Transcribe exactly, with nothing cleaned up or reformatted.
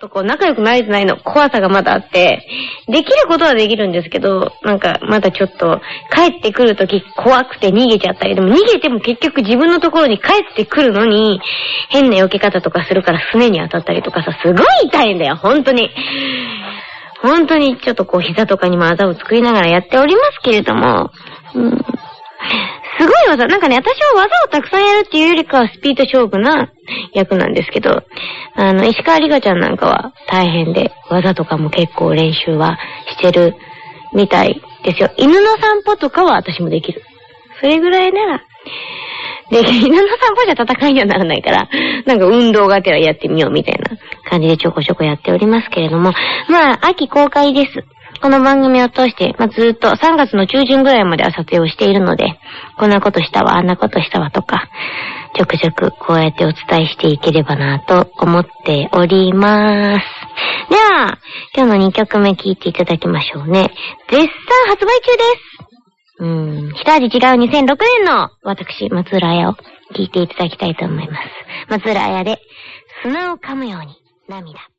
とこう仲良くなれてないの怖さがまだあって、できることはできるんですけど、なんかまだちょっと帰ってくるとき怖くて逃げちゃったり、でも逃げても結局自分のところに帰ってくるのに変な避け方とかするからすねに当たったりとかさ、すごい痛いんだよ、本当に。本当にちょっとこう膝とかにもあざを作りながらやっておりますけれども、うん、すごい技。なんかね、私は技をたくさんやるっていうよりかはスピード勝負な役なんですけど、あの、石川里香ちゃんなんかは大変で、技とかも結構練習はしてるみたいですよ。犬の散歩とかは私もできる。それぐらいなら、で、犬の散歩じゃ戦いにはならないから、なんか運動がてらやってみようみたいな感じでちょこちょこやっておりますけれども、まあ、秋公開です。この番組を通して、まあ、ずっとさんがつの中旬ぐらいまでは撮影をしているので、こんなことしたわ、あんなことしたわとか、ちょくちょくこうやってお伝えしていければなと思っております。では、今日のにきょくめ聴いていただきましょうね。絶賛発売中です。うーん、一味違うにせんろくねんの私、松浦綾を聴いていただきたいと思います。松浦綾で砂を噛むように涙。